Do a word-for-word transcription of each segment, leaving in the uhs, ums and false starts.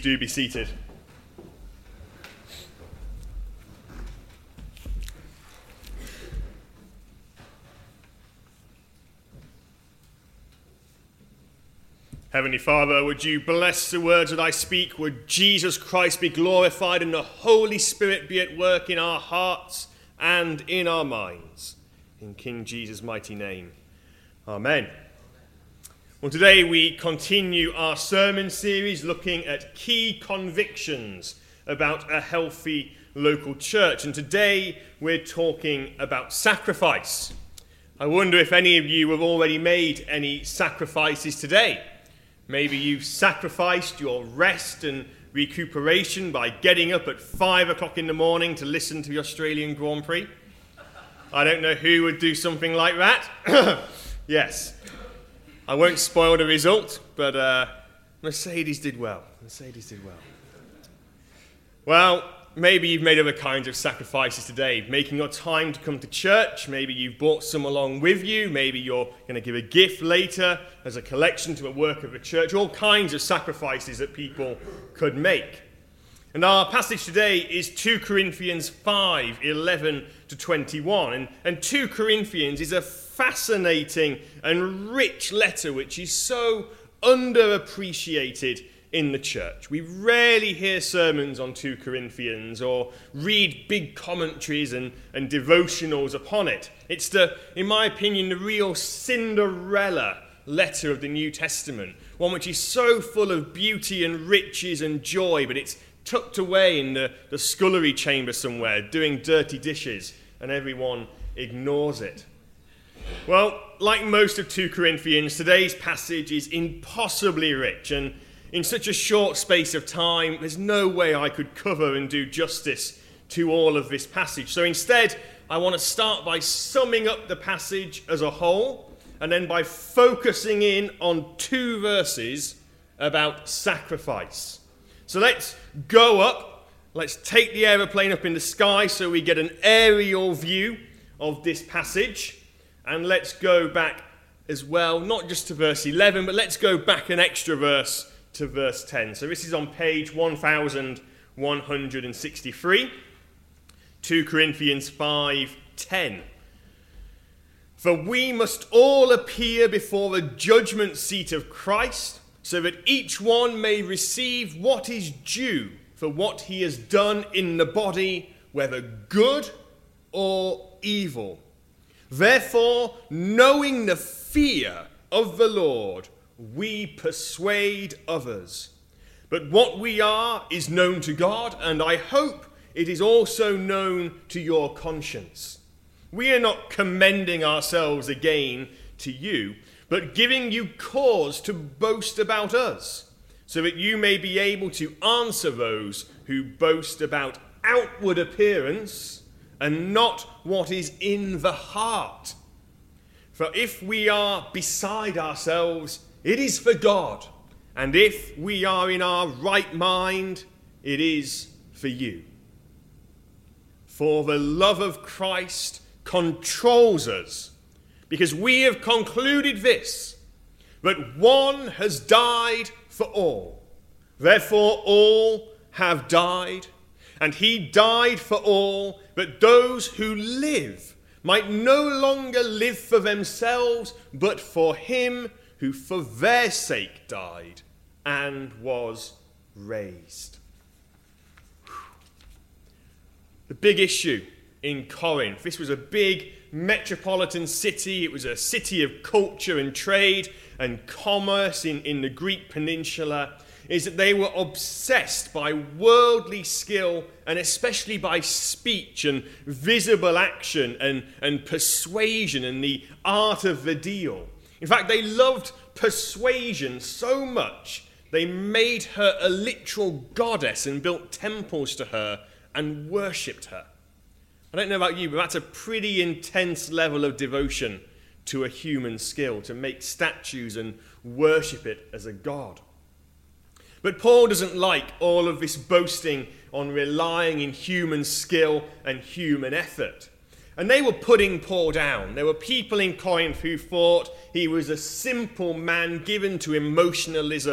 do be seated. Heavenly Father, would you bless the words that I speak? Would Jesus Christ be glorified and the Holy Spirit be at work in our hearts and in our minds? In King Jesus' mighty name. Amen. Well, today we continue our sermon series looking at key convictions about a healthy local church. And today we're talking about sacrifice. I wonder if any of you have already made any sacrifices today. Maybe you've sacrificed your rest and recuperation by getting up at five o'clock in the morning to listen to the Australian Grand Prix. I don't know who would do something like that. Yes. I won't spoil the result, but uh, Mercedes did well. Mercedes did well. Well, maybe you've made other kinds of sacrifices today, making your time to come to church. Maybe you've brought some along with you. Maybe you're going to give a gift later as a collection to a work of the church. All kinds of sacrifices that people could make. And our passage today is Second Corinthians five, eleven to twenty-one. And, and Second Corinthians is a fascinating and rich letter which is so underappreciated in the church. We rarely hear sermons on Second Corinthians or read big commentaries and, and devotionals upon it. It's the, in my opinion, the real Cinderella letter of the New Testament, one which is so full of beauty and riches and joy, but it's tucked away in the, the scullery chamber somewhere, doing dirty dishes, and everyone ignores it. Well, like most of Second Corinthians, today's passage is impossibly rich, and in such a short space of time, there's no way I could cover and do justice to all of this passage. So instead, I want to start by summing up the passage as a whole, and then by focusing in on two verses about sacrifice. So let's go up, let's take the aeroplane up in the sky so we get an aerial view of this passage, and let's go back as well, not just to verse eleven, but let's go back an extra verse to verse ten. So this is on page one thousand one hundred sixty-three, Second Corinthians five ten. For we must all appear before the judgment seat of Christ, so that each one may receive what is due for what he has done in the body, whether good or evil. Therefore, knowing the fear of the Lord, we persuade others. But what we are is known to God, and I hope it is also known to your conscience. We are not commending ourselves again to you, but giving you cause to boast about us, so that you may be able to answer those who boast about outward appearance and not what is in the heart. For if we are beside ourselves, it is for God, and if we are in our right mind, it is for you. For the love of Christ controls us, because we have concluded this, that one has died for all. Therefore all have died, and he died for all, that those who live might no longer live for themselves, but for him who for their sake died and was raised. The big issue in Corinth, this was a big metropolitan city. It was a city of culture and trade and commerce in, in the Greek peninsula, is that they were obsessed by worldly skill and especially by speech and visible action and, and persuasion and the art of the deal. In fact, they loved persuasion so much they made her a literal goddess and built temples to her and worshipped her. I don't know about you, but that's a pretty intense level of devotion to a human skill, to make statues and worship it as a god. But Paul doesn't like all of this boasting on relying in human skill and human effort. And they were putting Paul down. There were people in Corinth who thought he was a simple man given to emotionalism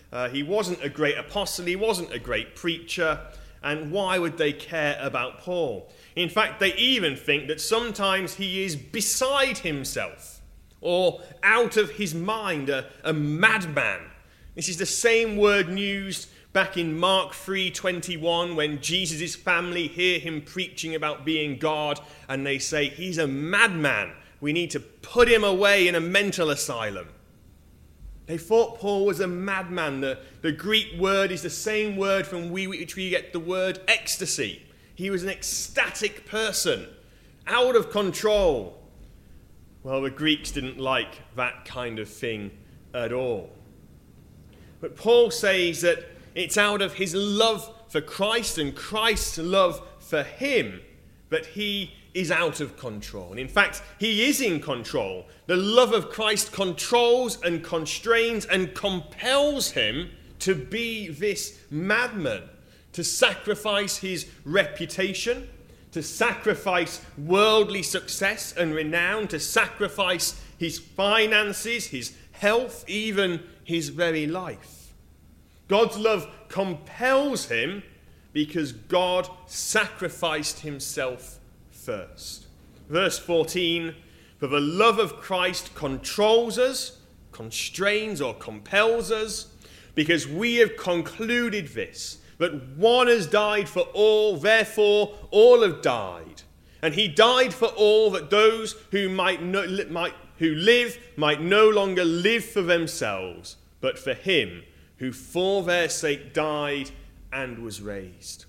Uh, he wasn't a great apostle, he wasn't a great preacher, and why would they care about Paul? In fact, they even think that sometimes he is beside himself or out of his mind, a, a madman. This is the same word used back in Mark three twenty-one when Jesus' family hear him preaching about being God, and they say, he's a madman. We need to put him away in a mental asylum. They thought Paul was a madman. The, the Greek word is the same word from we, which we get the word ecstasy. He was an ecstatic person, out of control. Well, the Greeks didn't like that kind of thing at all. But Paul says that it's out of his love for Christ and Christ's love for him that he is out of control. And in fact, he is in control. The love of Christ controls and constrains and compels him to be this madman, to sacrifice his reputation, to sacrifice worldly success and renown, to sacrifice his finances, his health, even his very life. God's love compels him because God sacrificed himself first. Verse fourteen, for the love of Christ controls us, constrains or compels us, because we have concluded this, that one has died for all, therefore all have died. And he died for all, that those who might, no, might who live might no longer live for themselves, but for him who for their sake died and was raised.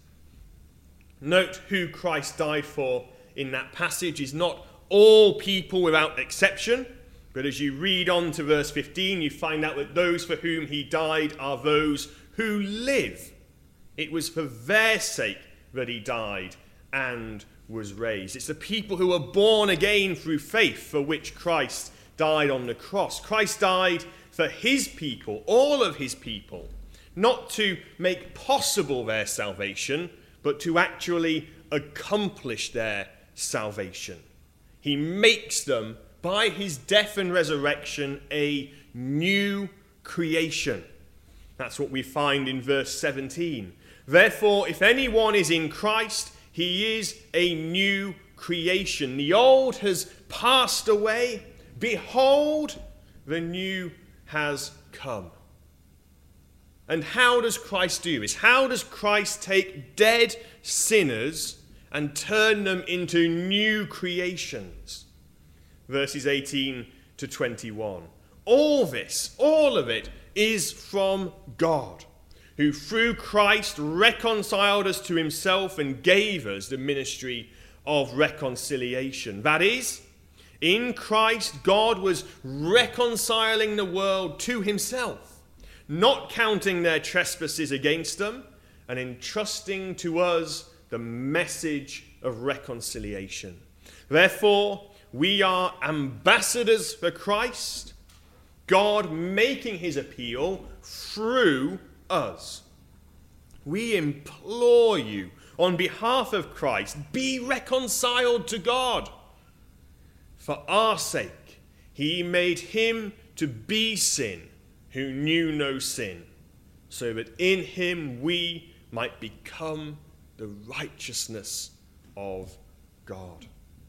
Note who Christ died for in that passage is not all people without exception, but as you read on to verse fifteen, you find out that those for whom he died are those who live. It was for their sake that he died and was raised. It's the people who were born again through faith for which Christ died on the cross. Christ died for his people, all of his people, not to make possible their salvation, but to actually accomplish their salvation. He makes them, by his death and resurrection, a new creation. That's what we find in verse seventeen. Therefore, if anyone is in Christ, he is a new creation. The old has passed away. Behold, the new has come. And how does Christ do this? How does Christ take dead sinners and turn them into new creations? Verses eighteen to twenty-one. All this, all of it, is from God, who through Christ reconciled us to himself and gave us the ministry of reconciliation. That is, in Christ, God was reconciling the world to himself, not counting their trespasses against them, and entrusting to us the message of reconciliation. Therefore, we are ambassadors for Christ, God making his appeal through us. We implore you on behalf of Christ, be reconciled to God. For our sake, he made him to be sin who knew no sin, so that in him we might become the righteousness of God.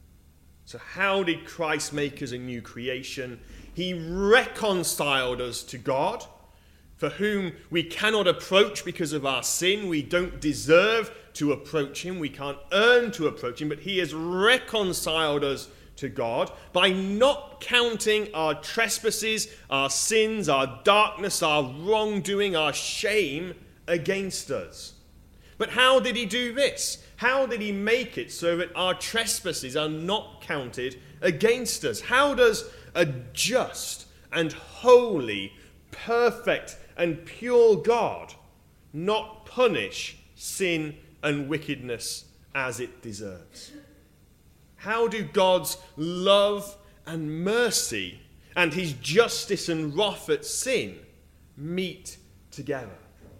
So how did Christ make us a new creation? He reconciled us to God, for whom we cannot approach because of our sin. We don't deserve to approach him. We can't earn to approach him, but he has reconciled us to God by not counting our trespasses, our sins, our darkness, our wrongdoing, our shame against us. But how did he do this? How did he make it so that our trespasses are not counted against us? How does a just and holy, perfect and pure God not punish sin and wickedness as it deserves? How do God's love and mercy and his justice and wrath at sin meet together?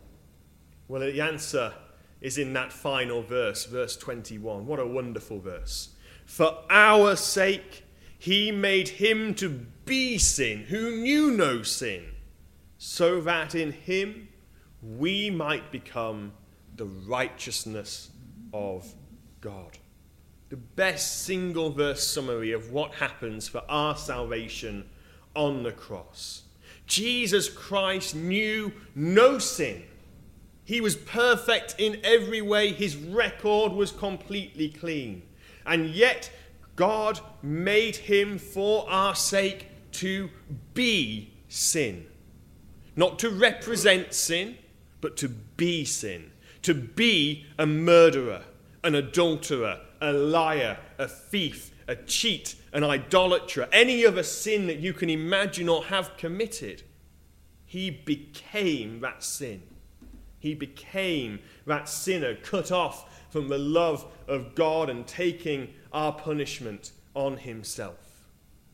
Well, the answer is in that final verse, verse twenty-one. What a wonderful verse. For our sake, he made him to be sin who knew no sin, so that in him we might become the righteousness of God. The best single verse summary of what happens for our salvation on the cross. Jesus Christ knew no sin. He was perfect in every way. His record was completely clean. And yet God made him for our sake to be sin. Not to represent sin, but to be sin. To be a murderer, an adulterer, a liar, a thief, a cheat, an idolater, any other sin that you can imagine or have committed. He became that sin. He became that sinner cut off from the love of God and taking our punishment on himself.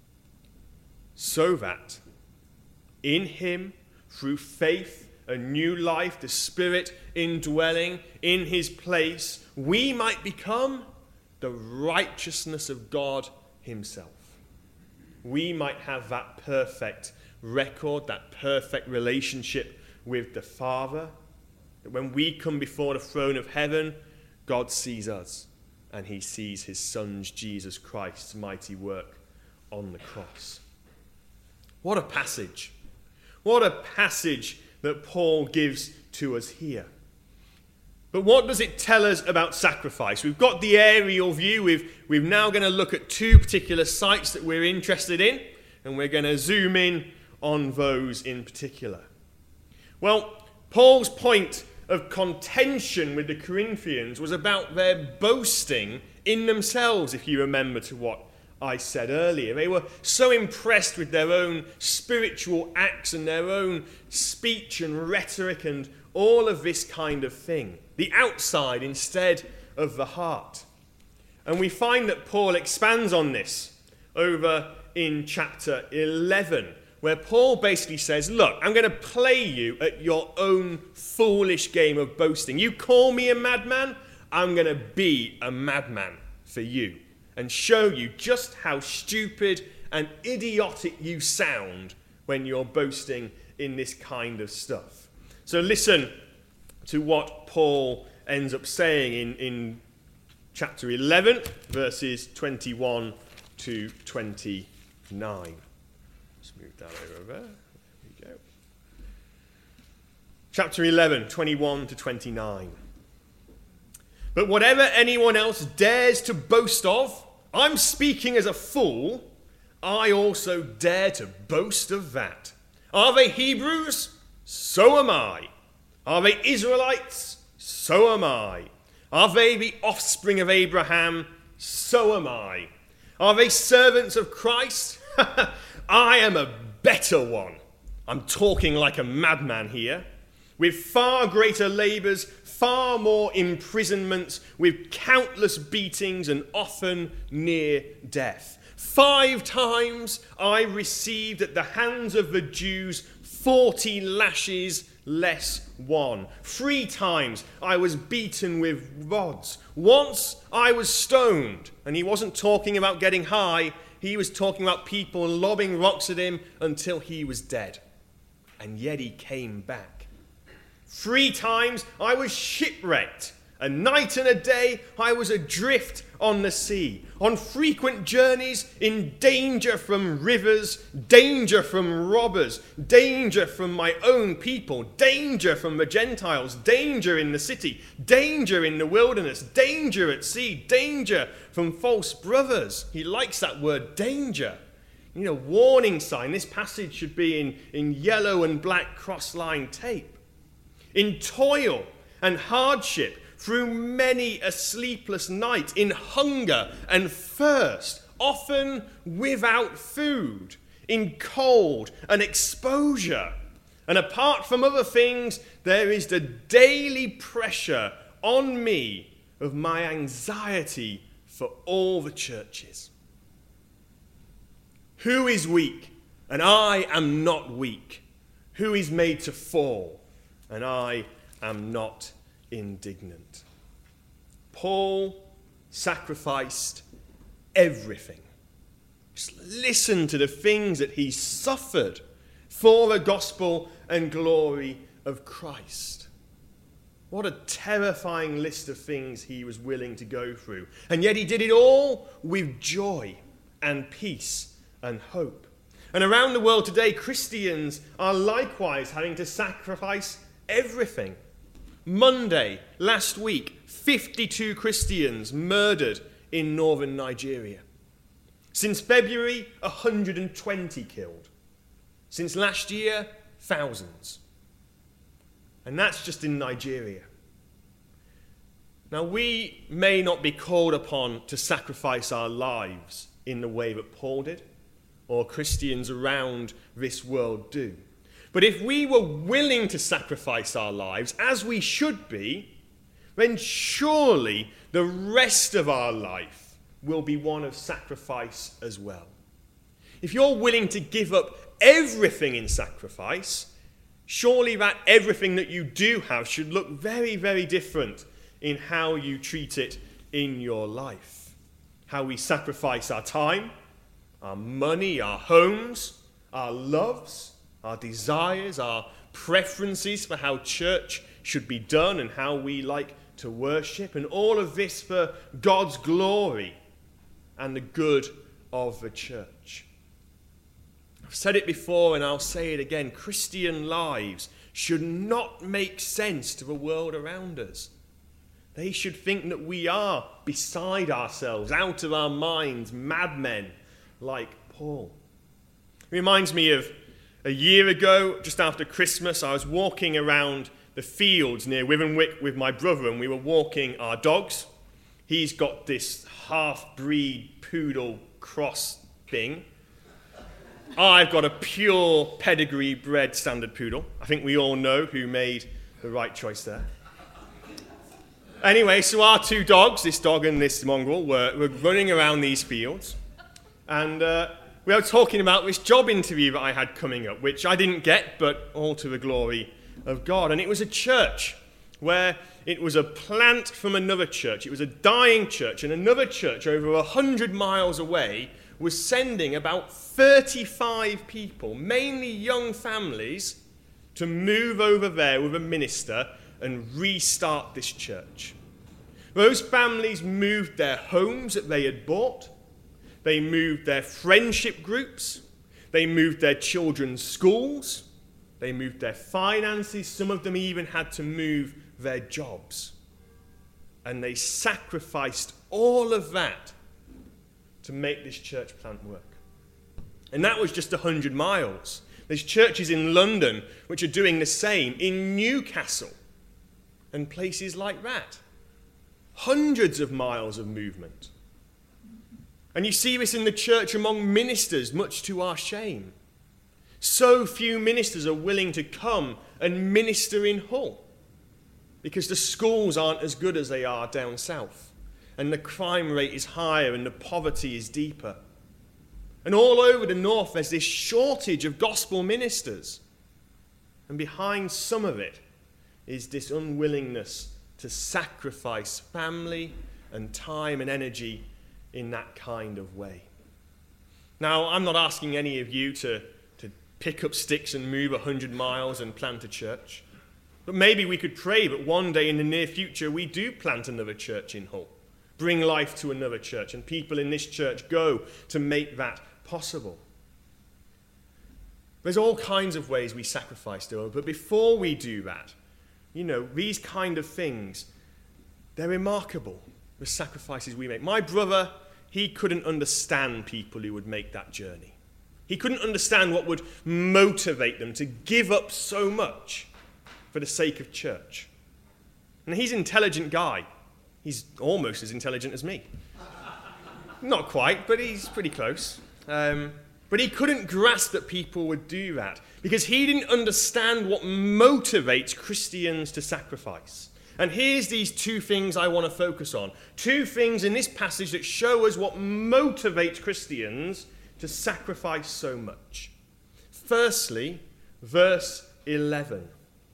So that in him, through faith, a new life, the Spirit indwelling in his place, we might become the righteousness of God himself. We might have that perfect record, that perfect relationship with the Father, that when we come before the throne of heaven, God sees us and he sees his Son, Jesus Christ's mighty work on the cross. What a passage. What a passage that Paul gives to us here. But what does it tell us about sacrifice? We've got the aerial view. We've, we're now going to look at two particular sites that we're interested in, and we're going to zoom in on those in particular. Well, Paul's point of contention with the Corinthians was about their boasting in themselves, if you remember to what I said earlier. They were so impressed with their own spiritual acts and their own speech and rhetoric and all of this kind of thing. The outside instead of the heart. And we find that Paul expands on this over in chapter eleven, where Paul basically says, look, I'm going to play you at your own foolish game of boasting. You call me a madman, I'm going to be a madman for you and show you just how stupid and idiotic you sound when you're boasting in this kind of stuff. So listen to what Paul ends up saying in, in chapter eleven, verses twenty-one to twenty-nine. Let's move that over there. There we go. Chapter eleven, twenty-one to twenty-nine. But whatever anyone else dares to boast of, I'm speaking as a fool, I also dare to boast of that. Are they Hebrews? So am I. Are they Israelites? So am I. Are they the offspring of Abraham? So am I. Are they servants of Christ? I am a better one. I'm talking like a madman here. With far greater labours, far more imprisonments, with countless beatings and often near death. Five times I received at the hands of the Jews forty lashes less one. Three times I was beaten with rods. Once I was stoned. And he wasn't talking about getting high. He was talking about people lobbing rocks at him until he was dead. And yet he came back. Three times I was shipwrecked. A night and a day I was adrift on the sea, on frequent journeys, in danger from rivers, danger from robbers, danger from my own people, danger from the Gentiles, danger in the city, danger in the wilderness, danger at sea, danger from false brothers. He likes that word, danger. You know, warning sign. This passage should be in, in yellow and black cross-line tape. In toil and hardship, through many a sleepless night, in hunger and thirst, often without food, in cold and exposure. And apart from other things, there is the daily pressure on me of my anxiety for all the churches. Who is weak, and I am not weak? Who is made to fall, and I am not indignant? Paul sacrificed everything. Just listen to the things that he suffered for the gospel and glory of Christ. What a terrifying list of things he was willing to go through. And yet he did it all with joy and peace and hope. And around the world today, Christians are likewise having to sacrifice everything. Monday, last week, fifty-two Christians murdered in northern Nigeria. Since February, one hundred twenty killed. Since last year, thousands. And that's just in Nigeria. Now, we may not be called upon to sacrifice our lives in the way that Paul did, or Christians around this world do. But if we were willing to sacrifice our lives, as we should be, then surely the rest of our life will be one of sacrifice as well. If you're willing to give up everything in sacrifice, surely that everything that you do have should look very, very different in how you treat it in your life. How we sacrifice our time, our money, our homes, our loves, our desires, our preferences for how church should be done and how we like to worship, and all of this for God's glory and the good of the church. I've said it before and I'll say it again. Christian lives should not make sense to the world around us. They should think that we are beside ourselves, out of our minds, madmen like Paul. It reminds me of a year ago, just after Christmas, I was walking around the fields near Withenwick with my brother, and we were walking our dogs. He's got this half-breed poodle cross thing. I've got a pure pedigree bred standard poodle. I think we all know who made the right choice there. Anyway, so our two dogs, this dog and this mongrel, were, were running around these fields. And uh, we were talking about this job interview that I had coming up, which I didn't get, but all to the glory of God. And it was a church where it was a plant from another church. It was a dying church, and another church over a hundred miles away was sending about thirty-five people, mainly young families, to move over there with a minister and restart this church. Those families moved their homes that they had bought. They moved their friendship groups. They moved their children's schools. They moved their finances. Some of them even had to move their jobs. And they sacrificed all of that to make this church plant work. And that was just one hundred miles. There's churches in London which are doing the same, in Newcastle and places like that. Hundreds of miles of movement. And you see this in the church among ministers, much to our shame. So few ministers are willing to come and minister in Hull because the schools aren't as good as they are down south, and the crime rate is higher and the poverty is deeper. And all over the north there's this shortage of gospel ministers. And behind some of it is this unwillingness to sacrifice family and time and energy in that kind of way. Now, I'm not asking any of you to, to pick up sticks and move a hundred miles and plant a church. But maybe we could pray that one day in the near future we do plant another church in Hull, bring life to another church, and people in this church go to make that possible. There's all kinds of ways we sacrifice, though, but before we do that, you know, these kind of things, they're remarkable, the sacrifices we make. My brother, he couldn't understand people who would make that journey. He couldn't understand what would motivate them to give up so much for the sake of church. And he's an intelligent guy. He's almost as intelligent as me. Not quite, but he's pretty close. Um, but he couldn't grasp that people would do that because he didn't understand what motivates Christians to sacrifice. And here's these two things I want to focus on. Two things in this passage that show us what motivates Christians to sacrifice so much. Firstly, verse eleven.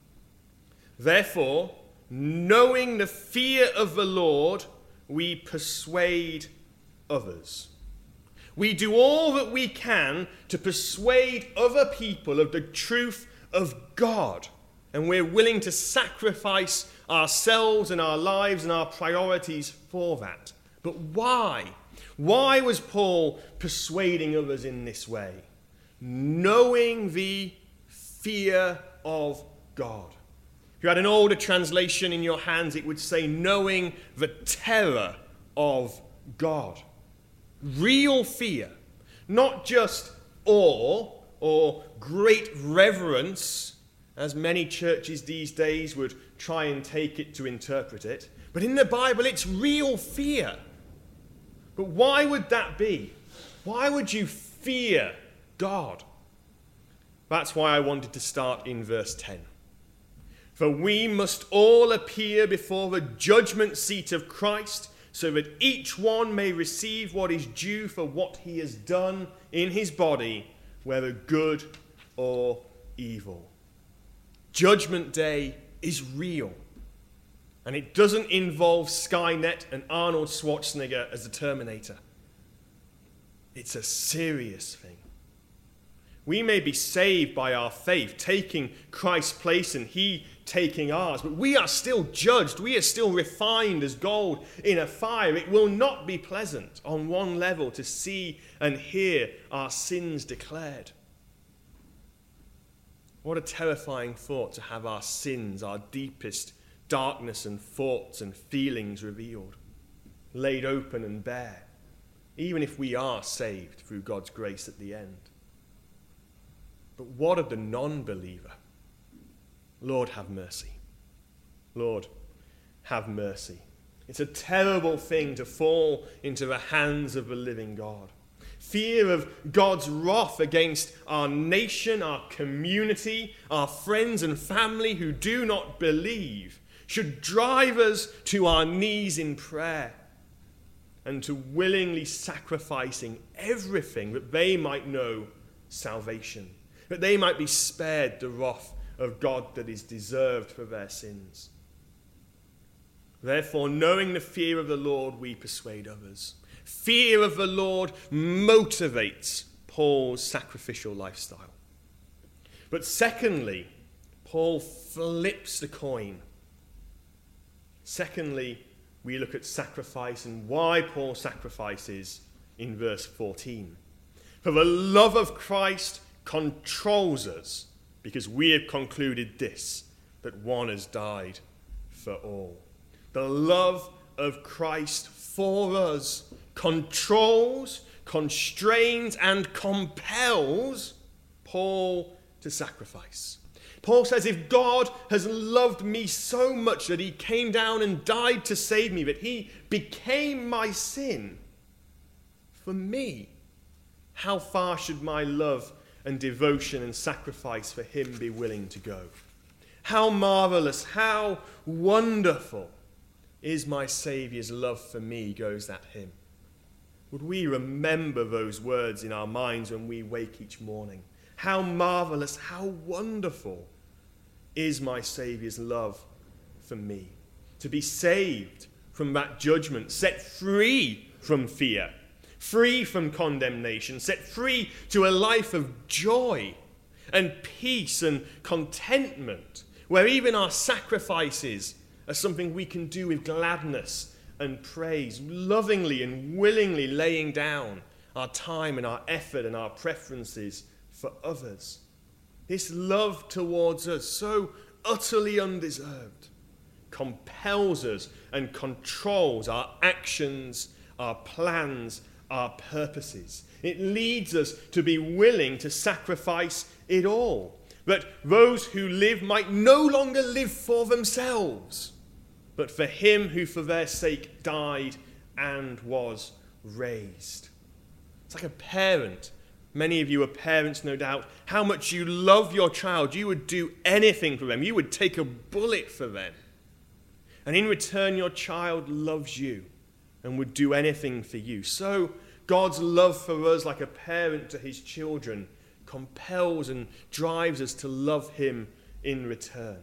Therefore, knowing the fear of the Lord, we persuade others. We do all that we can to persuade other people of the truth of God. And we're willing to sacrifice ourselves and our lives and our priorities for that. But why? Why was Paul persuading others in this way? Knowing the fear of God. If you had an older translation in your hands, it would say, knowing the terror of God. Real fear. Not just awe or great reverence, as many churches these days would try and take it to interpret it. But in the Bible, it's real fear. But why would that be? Why would you fear God? That's why I wanted to start in verse ten. For we must all appear before the judgment seat of Christ, so that each one may receive what is due for what he has done in his body, whether good or evil. Judgment Day is real. And it doesn't involve Skynet and Arnold Schwarzenegger as the Terminator. It's a serious thing. We may be saved by our faith, taking Christ's place and he taking ours, but we are still judged. We are still refined as gold in a fire. It will not be pleasant on one level to see and hear our sins declared. What a terrifying thought to have our sins, our deepest darkness and thoughts and feelings revealed, laid open and bare, even if we are saved through God's grace at the end. But what of the non-believer? Lord, have mercy. Lord, have mercy. It's a terrible thing to fall into the hands of the living God. Fear of God's wrath against our nation, our community, our friends and family who do not believe should drive us to our knees in prayer and to willingly sacrificing everything that they might know salvation, that they might be spared the wrath of God that is deserved for their sins. Therefore, knowing the fear of the Lord, we persuade others. Fear of the Lord motivates Paul's sacrificial lifestyle. But secondly, Paul flips the coin. Secondly, we look at sacrifice and why Paul sacrifices in verse fourteen. For the love of Christ controls us, because we have concluded this, that one has died for all. The love of Christ for us controls, constrains, and compels Paul to sacrifice. Paul says, if God has loved me so much that he came down and died to save me, that he became my sin for me, how far should my love and devotion and sacrifice for him be willing to go? How marvelous, how wonderful is my Saviour's love for me, goes that hymn. Would we remember those words in our minds when we wake each morning? How marvelous, how wonderful is my Saviour's love for me. To be saved from that judgment, set free from fear, free from condemnation, set free to a life of joy and peace and contentment, where even our sacrifices are something we can do with gladness and praise, lovingly and willingly laying down our time and our effort and our preferences for others. This love towards us, so utterly undeserved, compels us and controls our actions, our plans, our purposes. It leads us to be willing to sacrifice it all, that those who live might no longer live for themselves, but for him who for their sake died and was raised. It's like a parent. Many of you are parents, no doubt. How much you love your child. You would do anything for them. You would take a bullet for them. And in return, your child loves you and would do anything for you. So God's love for us, like a parent to his children, compels and drives us to love him in return.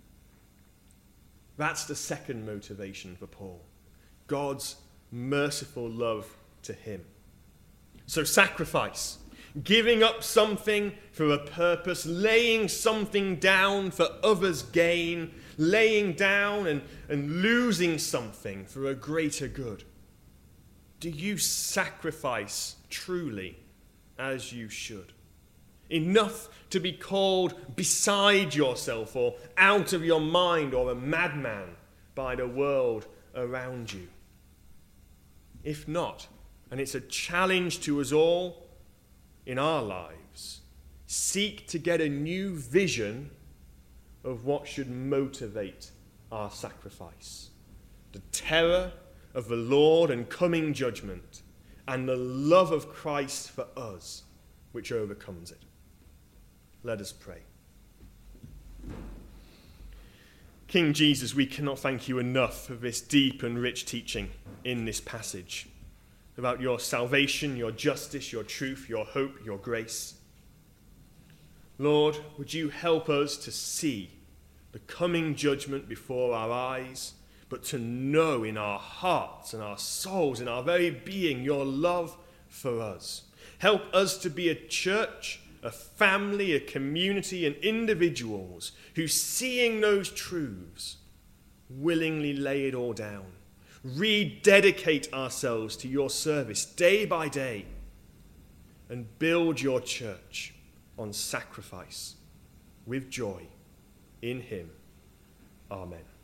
That's the second motivation for Paul. God's merciful love to him. So sacrifice. giving up something for a purpose, laying something down for others' gain, laying down and, and losing something for a greater good? Do you sacrifice truly as you should? Enough to be called beside yourself or out of your mind or a madman by the world around you? If not, and it's a challenge to us all in our lives, seek to get a new vision of what should motivate our sacrifice. The terror of the Lord and coming judgment, and the love of Christ for us, which overcomes it. Let us pray. King Jesus, we cannot thank you enough for this deep and rich teaching in this passage about your salvation, your justice, your truth, your hope, your grace. Lord, would you help us to see the coming judgment before our eyes, but to know in our hearts and our souls, in our very being, your love for us. Help us to be a church, a family, a community, and individuals who, seeing those truths, willingly lay it all down, rededicate ourselves to your service day by day, and build your church on sacrifice with joy in him. Amen.